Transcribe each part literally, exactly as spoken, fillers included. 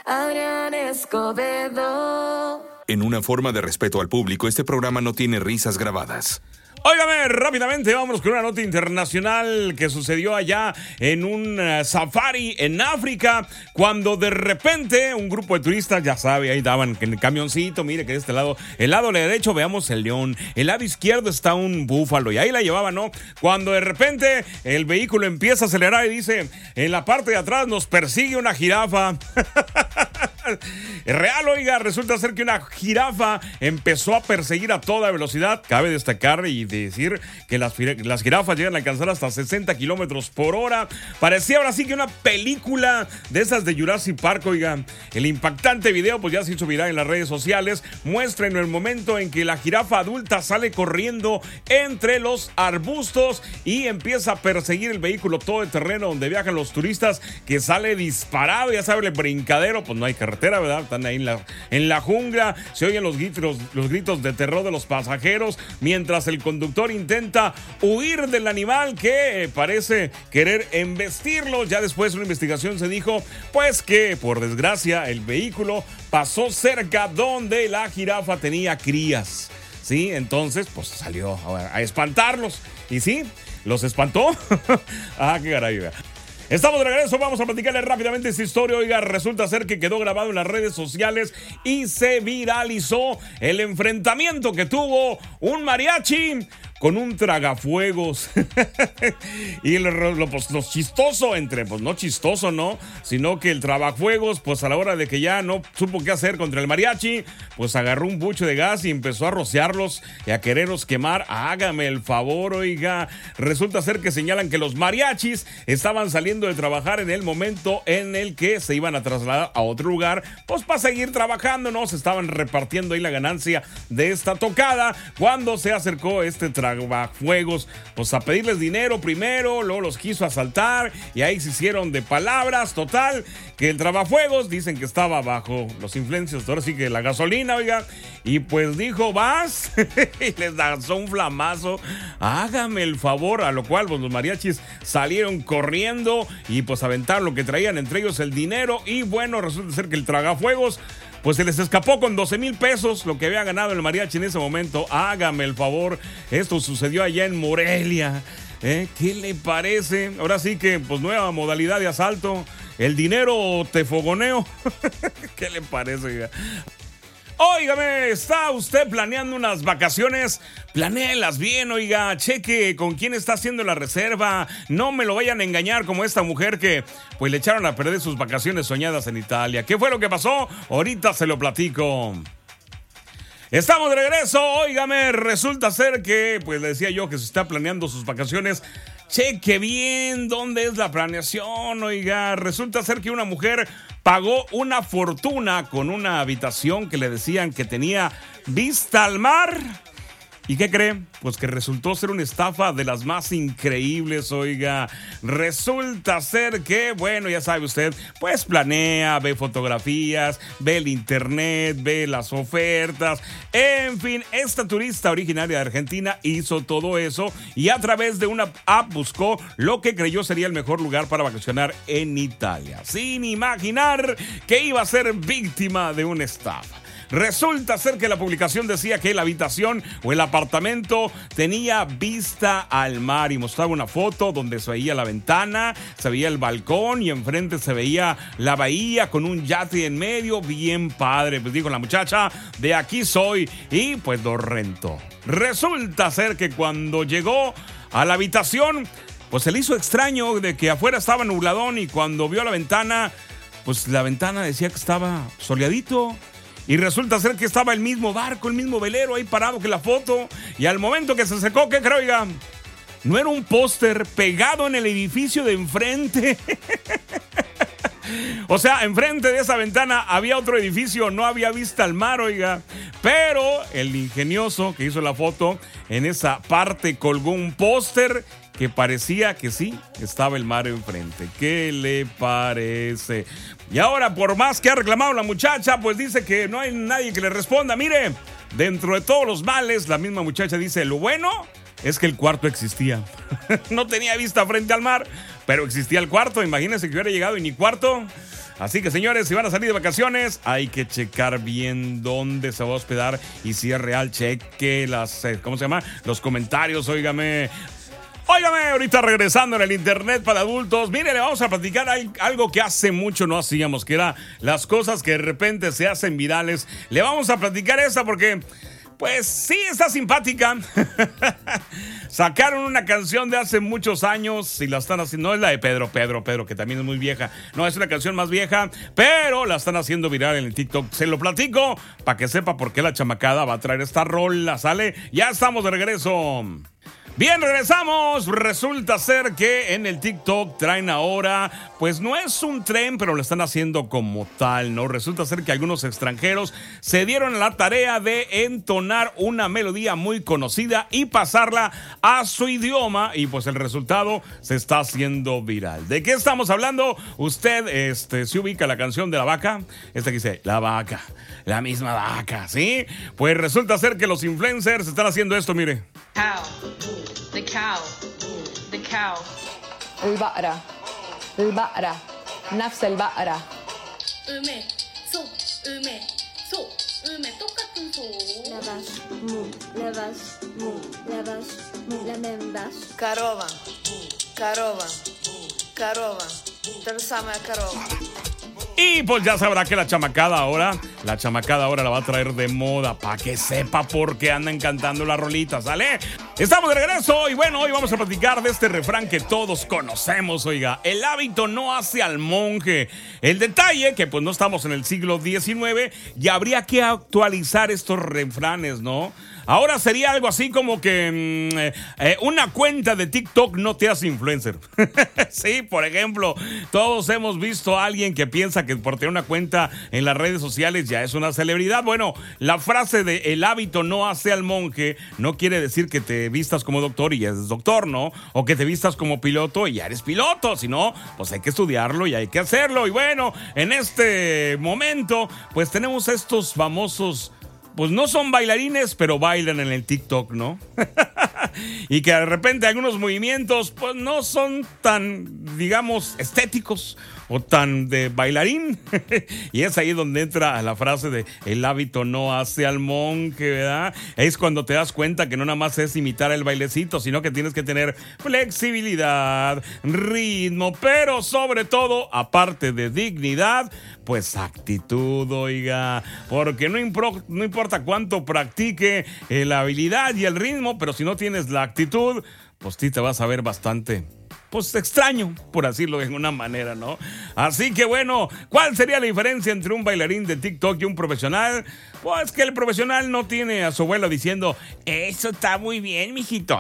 Adrián Escobedo. En una forma de respeto al público, este programa no tiene risas grabadas. Óigame, rápidamente vámonos con una nota internacional que sucedió allá en un uh, safari en África, cuando de repente un grupo de turistas, ya sabe, ahí daban en el camioncito, mire que de este lado, el lado derecho veamos el león, el lado izquierdo está un búfalo y ahí la llevaban, ¿no? Cuando de repente el vehículo empieza a acelerar y dice, en la parte de atrás nos persigue una jirafa. Real, oiga, resulta ser que una jirafa empezó a perseguir a toda velocidad. Cabe destacar y decir que las, las jirafas llegan a alcanzar hasta sesenta kilómetros por hora. Parecía ahora sí que una película de esas de Jurassic Park, oiga. El impactante video pues ya se hizo viral en las redes sociales. Muestra en el momento en que la jirafa adulta sale corriendo entre los arbustos y empieza a perseguir el vehículo todoterreno donde viajan los turistas, que sale disparado, ya sabe, el brincadero, pues no hay carretera, ¿verdad? Están ahí en la, en la jungla, se oyen los gritos, los gritos de terror de los pasajeros, mientras el conductor intenta huir del animal que parece querer embestirlo. Ya después de una investigación se dijo, pues que por desgracia el vehículo pasó cerca donde la jirafa tenía crías, ¿sí? Entonces, pues salió a, a espantarlos, y sí, los espantó. Ah, qué caray. Estamos de regreso, vamos a platicarle rápidamente esta historia. Oiga, resulta ser que quedó grabado en las redes sociales y se viralizó el enfrentamiento que tuvo un mariachi con un tragafuegos. Y lo, lo, pues, lo chistoso entre, pues no chistoso, ¿no? Sino que el tragafuegos, pues a la hora de que ya no supo qué hacer contra el mariachi, pues agarró un buche de gas y empezó a rociarlos y a quererlos quemar. Hágame el favor, oiga. Resulta ser que señalan que los mariachis estaban saliendo de trabajar en el momento en el que se iban a trasladar a otro lugar, pues para seguir trabajando, ¿no? Se estaban repartiendo ahí la ganancia de esta tocada, cuando se acercó este tragafuegos Fuegos, pues a pedirles dinero primero, luego los quiso asaltar y ahí se hicieron de palabras. Total, que el tragafuegos dicen que estaba bajo los influencias, ahora sí que la gasolina, oiga, y pues dijo, vas, y les lanzó un flamazo. Hágame el favor, a lo cual pues los mariachis salieron corriendo y pues aventaron lo que traían, entre ellos el dinero, y bueno, resulta ser que el tragafuegos pues se les escapó con doce mil pesos, lo que había ganado el mariachi en ese momento. Hágame el favor, esto sucedió allá en Morelia. ¿Eh? ¿Qué le parece? Ahora sí que, pues, nueva modalidad de asalto. El dinero te fogoneo. ¿Qué le parece? Óigame, ¿está usted planeando unas vacaciones? Planéelas bien, oiga, cheque con quién está haciendo la reserva. No me lo vayan a engañar como esta mujer que pues le echaron a perder sus vacaciones soñadas en Italia. ¿Qué fue lo que pasó? Ahorita se lo platico. Estamos de regreso, óigame, resulta ser que, pues le decía yo que se está planeando sus vacaciones. Cheque bien dónde es la planeación, oiga. Resulta ser que una mujer pagó una fortuna con una habitación que le decían que tenía vista al mar. ¿Y qué cree? Pues que resultó ser una estafa de las más increíbles, oiga. Resulta ser que, bueno, ya sabe usted, pues planea, ve fotografías, ve el internet, ve las ofertas. En fin, esta turista originaria de Argentina hizo todo eso y a través de una app buscó lo que creyó sería el mejor lugar para vacacionar en Italia, sin imaginar que iba a ser víctima de una estafa. Resulta ser que la publicación decía que la habitación o el apartamento tenía vista al mar y mostraba una foto donde se veía la ventana, se veía el balcón y enfrente se veía la bahía con un yate en medio, bien padre. Pues dijo la muchacha, de aquí soy, y pues lo rentó. Resulta ser que cuando llegó a la habitación, pues se le hizo extraño de que afuera estaba nubladón y cuando vio la ventana, pues la ventana decía que estaba soleadito. Y resulta ser que estaba el mismo barco, el mismo velero ahí parado que la foto. Y al momento que se secó, ¿qué creo, oiga? No era un póster pegado en el edificio de enfrente. O sea, enfrente de esa ventana había otro edificio, no había vista al mar, oiga. Pero el ingenioso que hizo la foto, en esa parte colgó un póster que parecía que sí, estaba el mar enfrente. ¿Qué le parece? Y ahora, por más que ha reclamado la muchacha, pues dice que no hay nadie que le responda. Mire, dentro de todos los males, la misma muchacha dice, lo bueno es que el cuarto existía. No tenía vista frente al mar, pero existía el cuarto. Imagínense que hubiera llegado y ni cuarto. Así que, señores, si van a salir de vacaciones, hay que checar bien dónde se va a hospedar y si es real, cheque las, ¿cómo se llama? Los comentarios, óigame. Óigame, ahorita regresando en el internet para adultos, mire, le vamos a platicar algo que hace mucho no hacíamos, que era las cosas que de repente se hacen virales. Le vamos a platicar esta porque, pues sí, está simpática. Sacaron una canción de hace muchos años y la están haciendo, no es la de Pedro, Pedro, Pedro, que también es muy vieja. No, es una canción más vieja, pero la están haciendo viral en el TikTok. Se lo platico para que sepa por qué la chamacada va a traer esta rola, ¿sale? Ya estamos de regreso. Bien, regresamos. Resulta ser que en el TikTok traen ahora, pues no es un tren, pero lo están haciendo como tal, ¿no? Resulta ser que algunos extranjeros se dieron la tarea de entonar una melodía muy conocida y pasarla a su idioma, y pues el resultado se está haciendo viral. ¿De qué estamos hablando? Usted, este, se ubica la canción de la vaca, esta que dice, la vaca, la misma vaca, ¿sí? Pues resulta ser que los influencers están haciendo esto, mire. Cow. The cow. The cow. البقرة البقرة نفس البقرة 음에 소 음에 소 음에 똑같은 소 Lavash, mu, lavash, mu, lavash, mu, la même vache. Корова. Корова. Корова. Та же самая корова. Y pues ya sabrá que la chamacada ahora, la chamacada ahora la va a traer de moda, para que sepa por qué andan cantando la rolita, ¿sale? Estamos de regreso y bueno, hoy vamos a platicar de este refrán que todos conocemos, oiga. El hábito no hace al monje. El detalle, que pues no estamos en el siglo diecinueve y habría que actualizar estos refranes, ¿no? Ahora sería algo así como que mm, eh, una cuenta de TikTok no te hace influencer. Sí, por ejemplo, todos hemos visto a alguien que piensa que por tener una cuenta en las redes sociales ya es una celebridad. Bueno, la frase de el hábito no hace al monje no quiere decir que te vistas como doctor y ya eres doctor, ¿no? O que te vistas como piloto y ya eres piloto, sino pues hay que estudiarlo y hay que hacerlo. Y bueno, en este momento pues tenemos estos famosos, pues no son bailarines, pero bailan en el TikTok, ¿no? Y que de repente algunos movimientos pues no son tan, digamos, estéticos o tan de bailarín. Y es ahí donde entra la frase de el hábito no hace al monje, ¿verdad? Es cuando te das cuenta que no nada más es imitar el bailecito, sino que tienes que tener flexibilidad, ritmo, pero sobre todo, aparte de dignidad, pues actitud, oiga. Porque no, impro- no importa cuánto practique eh, la habilidad y el ritmo, pero si no tienes la actitud, pues sí te vas a ver bastante, pues extraño, por decirlo de alguna manera, ¿no? Así que bueno, ¿cuál sería la diferencia entre un bailarín de TikTok y un profesional? Pues que el profesional no tiene a su abuelo diciendo, eso está muy bien, mijito.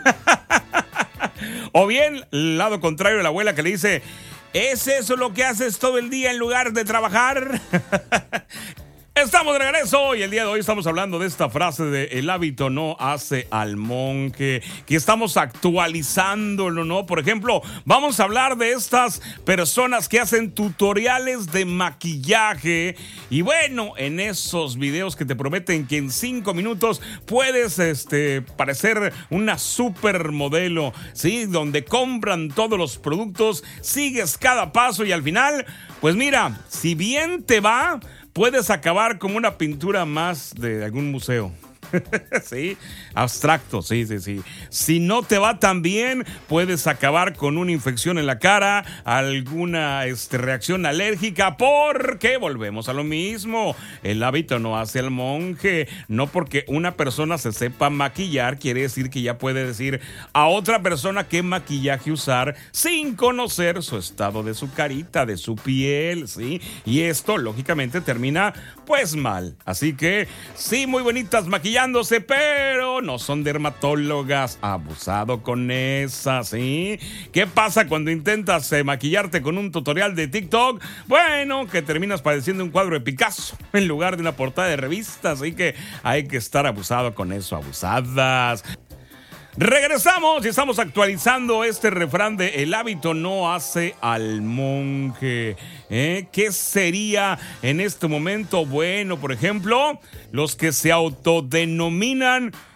O bien, el lado contrario de la abuela que le dice, ¿es eso lo que haces todo el día en lugar de trabajar? Estamos de regreso y el día de hoy estamos hablando de esta frase de el hábito no hace al monje, que estamos actualizándolo, ¿no? Por ejemplo, vamos a hablar de estas personas que hacen tutoriales de maquillaje y bueno, en esos videos que te prometen que en cinco minutos puedes este, parecer una supermodelo, ¿sí? Donde compran todos los productos, sigues cada paso y al final, pues mira, si bien te va, puedes acabar como una pintura más de algún museo. Sí, abstracto, sí, sí, sí. Si no te va tan bien, puedes acabar con una infección en la cara, alguna este, reacción alérgica, porque volvemos a lo mismo. El hábito no hace al monje. No porque una persona se sepa maquillar, quiere decir que ya puede decir a otra persona qué maquillaje usar sin conocer su estado de su carita, de su piel, ¿sí? Y esto, lógicamente, termina, pues, mal. Así que, sí, muy bonitas maquillajes, pero no son dermatólogas. Abusado con esas, ¿sí? ¿Qué pasa cuando intentas eh, maquillarte con un tutorial de TikTok? Bueno, que terminas padeciendo un cuadro de Picasso en lugar de una portada de revista, así que hay que estar abusado con eso, abusadas. Regresamos y estamos actualizando este refrán de el hábito no hace al monje. ¿Eh? ¿Qué sería en este momento? Bueno, por ejemplo, los que se autodenominan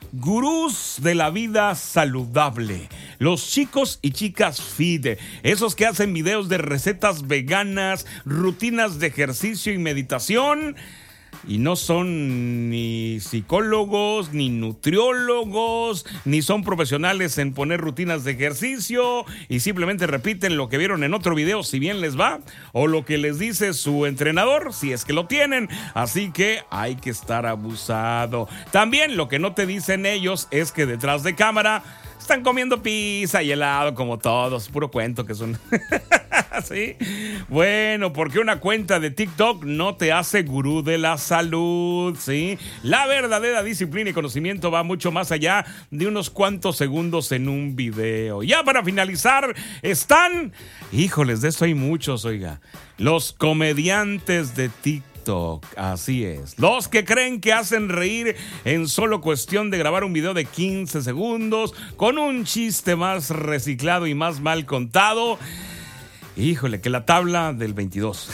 gurús de la vida saludable. Los chicos y chicas fit, esos que hacen videos de recetas veganas, rutinas de ejercicio y meditación. Y no son ni psicólogos, ni nutriólogos, ni son profesionales en poner rutinas de ejercicio y simplemente repiten lo que vieron en otro video si bien les va, o lo que les dice su entrenador si es que lo tienen. Así que hay que estar abusado. También lo que no te dicen ellos es que detrás de cámara están comiendo pizza y helado como todos. Puro cuento que son. ¿Sí? Bueno, porque una cuenta de TikTok no te hace gurú de la salud, ¿sí? La verdadera disciplina y conocimiento va mucho más allá de unos cuantos segundos en un video. Ya para finalizar, están, híjoles, de eso hay muchos, oiga, los comediantes de TikTok. Así es. Los que creen que hacen reír en solo cuestión de grabar un video de quince segundos con un chiste más reciclado y más mal contado. Híjole, que la tabla del veintidós.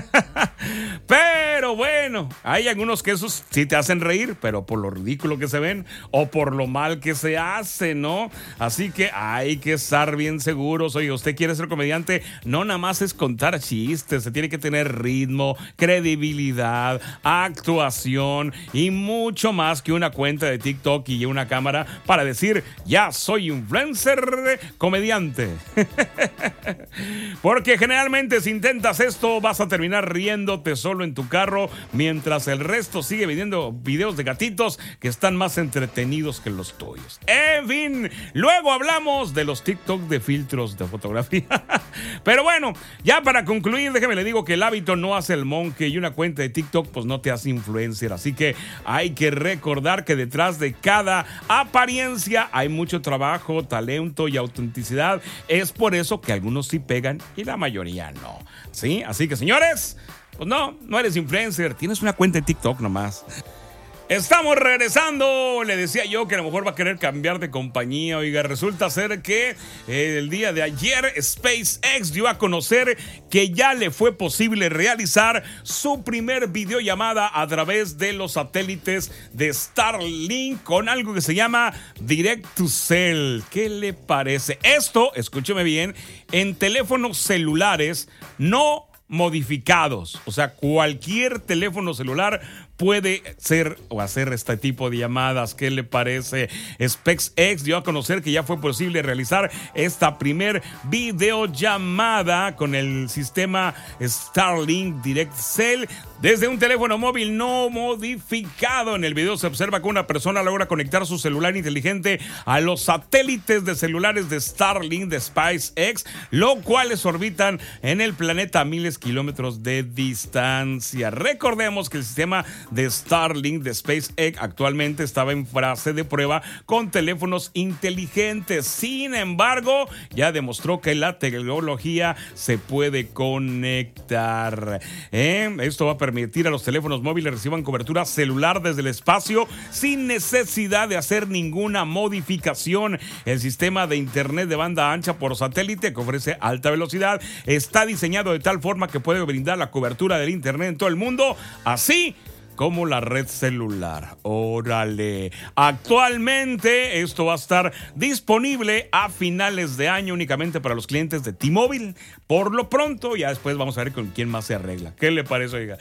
Pero bueno, hay algunos que esos sí te hacen reír, pero por lo ridículo que se ven o por lo mal que se hace, ¿no? Así que hay que estar bien seguros. Oye, usted quiere ser comediante, no nada más es contar chistes, se tiene que tener ritmo, credibilidad, actuación y mucho más que una cuenta de TikTok y una cámara para decir, ya soy influencer comediante. Porque generalmente si intentas esto vas a terminar riéndote solo en tu carro mientras el resto sigue viendo videos de gatitos que están más entretenidos que los tuyos. En fin, luego hablamos de los TikTok de filtros de fotografía. Pero bueno, ya para concluir, déjeme le digo que el hábito no hace el monje y una cuenta de TikTok pues no te hace influencer. Así que hay que recordar que detrás de cada apariencia hay mucho trabajo, talento y autenticidad. Es por eso que algunos sí pegan y la mayoría no, ¿sí? Así que, señores, pues no, no eres influencer, tienes una cuenta de TikTok nomás. Estamos regresando. Le decía yo que a lo mejor va a querer cambiar de compañía. Oiga, resulta ser que eh, el día de ayer SpaceX dio a conocer que ya le fue posible realizar su primer videollamada a través de los satélites de Starlink con algo que se llama Direct to Cell. ¿Qué le parece? Esto, escúcheme bien, en teléfonos celulares no modificados. O sea, cualquier teléfono celular puede ser o hacer este tipo de llamadas. ¿Qué le parece? SpaceX dio a conocer que ya fue posible realizar esta primer videollamada con el sistema Starlink Direct Cell desde un teléfono móvil no modificado. En el video se observa que una persona logra conectar su celular inteligente a los satélites de celulares de Starlink de SpaceX, lo cuales orbitan en el planeta a miles de kilómetros de distancia. Recordemos que el sistema de Starlink de SpaceX actualmente estaba en fase de prueba con teléfonos inteligentes. Sin embargo, ya demostró que la tecnología se puede conectar. ¿Eh? Esto va a permitir a los teléfonos móviles reciban cobertura celular desde el espacio sin necesidad de hacer ninguna modificación. El sistema de internet de banda ancha por satélite, que ofrece alta velocidad, está diseñado de tal forma que puede brindar la cobertura del internet en todo el mundo, así como la red celular. Órale. Actualmente esto va a estar disponible a finales de año únicamente para los clientes de T-Mobile. Por lo pronto, ya después vamos a ver con quién más se arregla. ¿Qué le parece, oiga?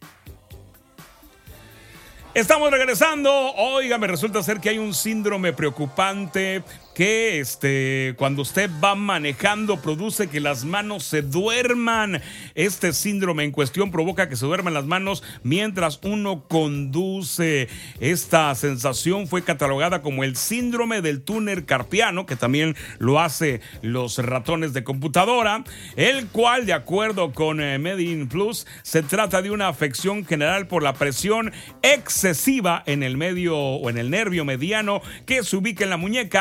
Estamos regresando. Oiga, me resulta ser que hay un síndrome preocupante que este, cuando usted va manejando produce que las manos se duerman. Este síndrome en cuestión provoca que se duerman las manos mientras uno conduce. Esta sensación fue catalogada como el síndrome del túnel carpiano, que también lo hace los ratones de computadora, el cual, de acuerdo con eh, Medin Plus, se trata de una afección general por la presión excesiva en el medio o en el nervio mediano que se ubica en la muñeca. Este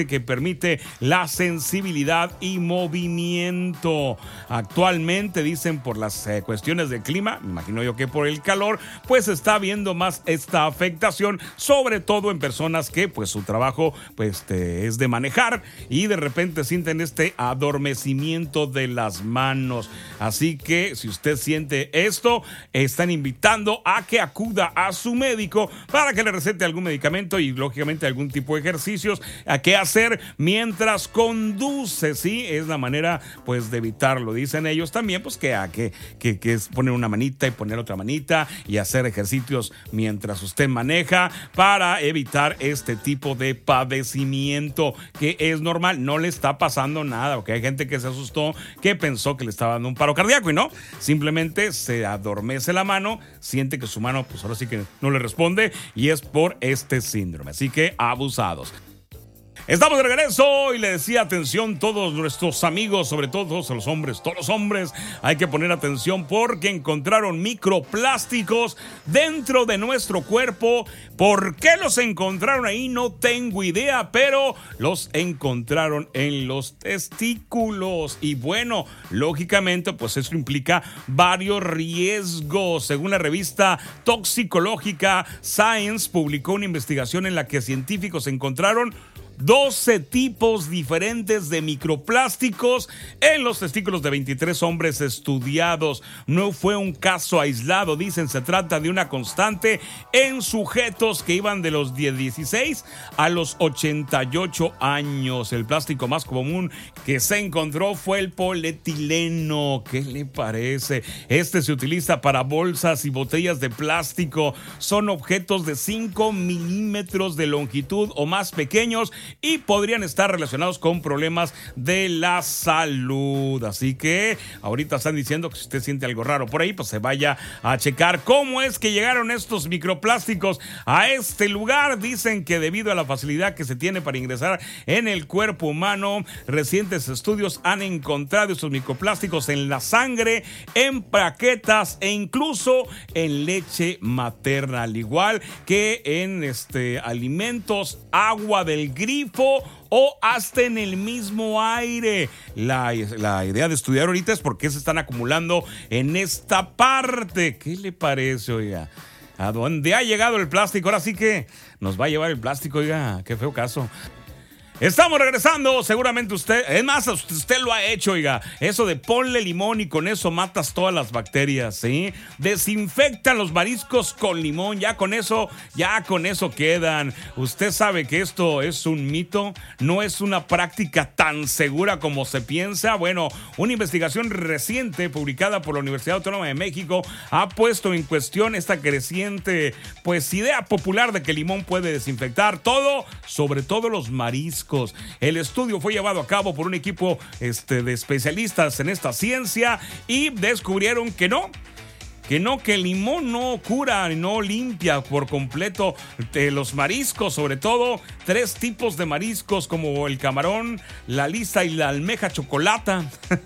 este que permite la sensibilidad y movimiento. Actualmente, dicen, por las eh, cuestiones del clima, me imagino yo que por el calor, pues está viendo más esta afectación, sobre todo en personas que pues su trabajo pues este, es de manejar y de repente sienten este adormecimiento de las manos. Así que si usted siente esto, están invitando a que acuda a su médico para que le recete algún medicamento y lógicamente algún tipo de ejercicios a qué hacer mientras conduce, ¿sí? Es la manera pues de evitarlo. Dicen ellos también pues que a que, que, que es poner una manita y poner otra manita y hacer ejercicios mientras usted maneja para evitar este tipo de padecimiento que es normal. No le está pasando nada, porque hay gente que se asustó, que pensó que le estaba dando un paro cardíaco y no, simplemente se adormece la mano, siente que su mano pues ahora sí que no le responde y es por este síndrome. Así que abusados. Estamos de regreso y le decía, atención todos nuestros amigos, sobre todo todos los hombres, todos los hombres, hay que poner atención porque encontraron microplásticos dentro de nuestro cuerpo. ¿Por qué los encontraron ahí? No tengo idea, pero los encontraron en los testículos. Y bueno, lógicamente, pues eso implica varios riesgos. Según la revista toxicológica Science, publicó una investigación en la que científicos encontraron doce tipos diferentes de microplásticos en los testículos de veintitrés hombres estudiados. No fue un caso aislado, dicen, se trata de una constante en sujetos que iban de los dieciséis a los ochenta y ocho años. El plástico más común que se encontró fue el polietileno. ¿Qué le parece? Este se utiliza para bolsas y botellas de plástico. Son objetos de cinco milímetros de longitud o más pequeños y podrían estar relacionados con problemas de la salud. Así que ahorita están diciendo que si usted siente algo raro por ahí, pues se vaya a checar cómo es que llegaron estos microplásticos a este lugar. Dicen que debido a la facilidad que se tiene para ingresar en el cuerpo humano, recientes estudios han encontrado estos microplásticos en la sangre, en plaquetas e incluso en leche materna, al igual que en este, alimentos, agua del grifo o hasta en el mismo aire. La, la idea de estudiar ahorita es por qué se están acumulando en esta parte. ¿Qué le parece, oiga? ¿A dónde ha llegado el plástico? Ahora sí que nos va a llevar el plástico, oiga. Qué feo caso. Estamos regresando, seguramente usted, es más, usted, usted lo ha hecho, oiga, eso de ponle limón y con eso matas todas las bacterias, ¿sí? Desinfectan los mariscos con limón, ya con eso, ya con eso quedan. Usted sabe que esto es un mito, no es una práctica tan segura como se piensa. Bueno, una investigación reciente publicada por la Universidad Autónoma de México ha puesto en cuestión esta creciente, pues, idea popular de que el limón puede desinfectar todo, sobre todo los mariscos. El estudio fue llevado a cabo por un equipo este, de especialistas en esta ciencia y descubrieron que no, que no, que el limón no cura, no limpia por completo eh, los mariscos, sobre todo tres tipos de mariscos como el camarón, la lisa y la almeja chocolata.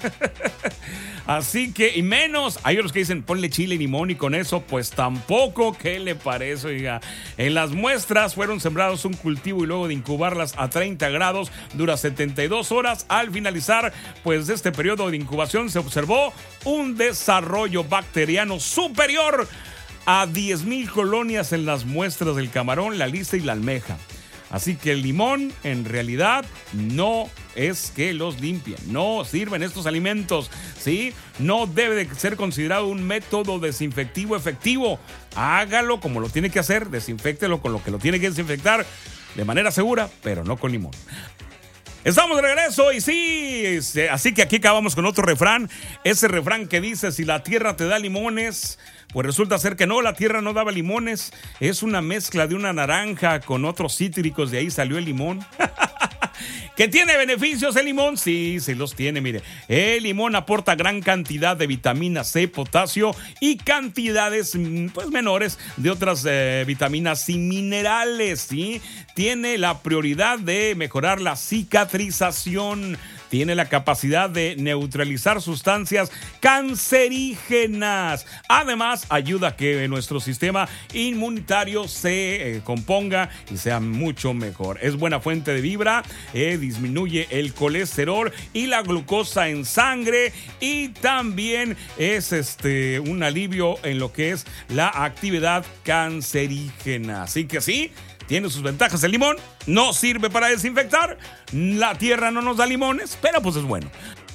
Así que, y menos, hay otros que dicen ponle chile y limón y con eso, pues tampoco. ¿Qué le parece, oiga? En las muestras fueron sembrados un cultivo y luego de incubarlas a treinta grados dura setenta y dos horas. Al finalizar, pues, de este periodo de incubación se observó un desarrollo bacteriano superior a diez mil colonias en las muestras del camarón, la lisa y la almeja. Así que el limón en realidad no es que los limpien, no sirven estos alimentos, ¿sí? No debe de ser considerado un método desinfectivo efectivo. Hágalo como lo tiene que hacer, desinféctelo con lo que lo tiene que desinfectar de manera segura, pero no con limón. Estamos de regreso y sí, así que aquí acabamos con otro refrán, ese refrán que dice, si la tierra te da limones, pues resulta ser que no, la tierra no daba limones, es una mezcla de una naranja con otros cítricos, de ahí salió el limón. ¿Que tiene beneficios el limón? Sí, sí los tiene, mire. El limón aporta gran cantidad de vitamina C, potasio y cantidades pues menores de otras eh, vitaminas y minerales, ¿sí? Tiene la prioridad de mejorar la cicatrización. tiene la capacidad de neutralizar sustancias cancerígenas. Además, ayuda a que nuestro sistema inmunitario se eh, componga y sea mucho mejor. Es buena fuente de fibra, eh, disminuye el colesterol y la glucosa en sangre, y también es este un alivio en lo que es la actividad cancerígena. Así que sí, tiene sus ventajas el limón. No sirve para desinfectar. La tierra no nos da limones, pero pues es bueno.